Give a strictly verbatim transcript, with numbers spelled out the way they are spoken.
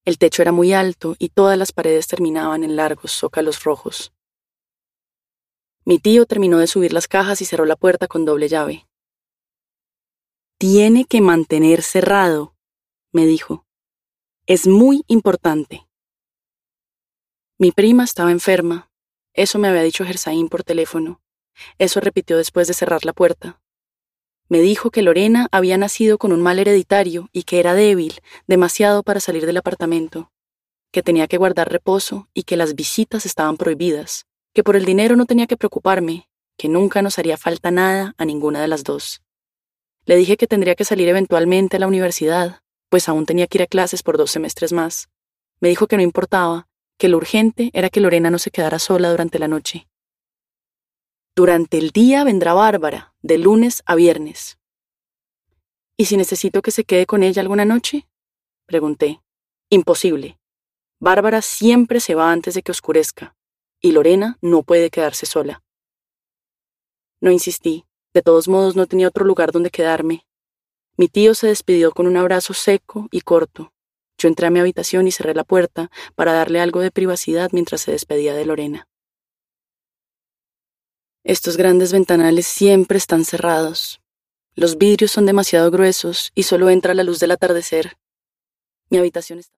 El techo era muy alto y todas las paredes terminaban en largos zócalos rojos. Mi tío terminó de subir las cajas y cerró la puerta con doble llave. «Tiene que mantener cerrado», me dijo. «Es muy importante». Mi prima estaba enferma. Eso me había dicho Gersaín por teléfono. Eso repitió después de cerrar la puerta. Me dijo que Lorena había nacido con un mal hereditario y que era débil, demasiado para salir del apartamento, que tenía que guardar reposo y que las visitas estaban prohibidas, que por el dinero no tenía que preocuparme, que nunca nos haría falta nada a ninguna de las dos. Le dije que tendría que salir eventualmente a la universidad, pues aún tenía que ir a clases por dos semestres más. Me dijo que no importaba, que lo urgente era que Lorena no se quedara sola durante la noche. «Durante el día vendrá Bárbara, de lunes a viernes». «¿Y si necesito que se quede con ella alguna noche?», pregunté. «Imposible. Bárbara siempre se va antes de que oscurezca, y Lorena no puede quedarse sola». No insistí. De todos modos no tenía otro lugar donde quedarme. Mi tío se despidió con un abrazo seco y corto. Yo entré a mi habitación y cerré la puerta para darle algo de privacidad mientras se despedía de Lorena. Estos grandes ventanales siempre están cerrados. Los vidrios son demasiado gruesos y solo entra la luz del atardecer. Mi habitación está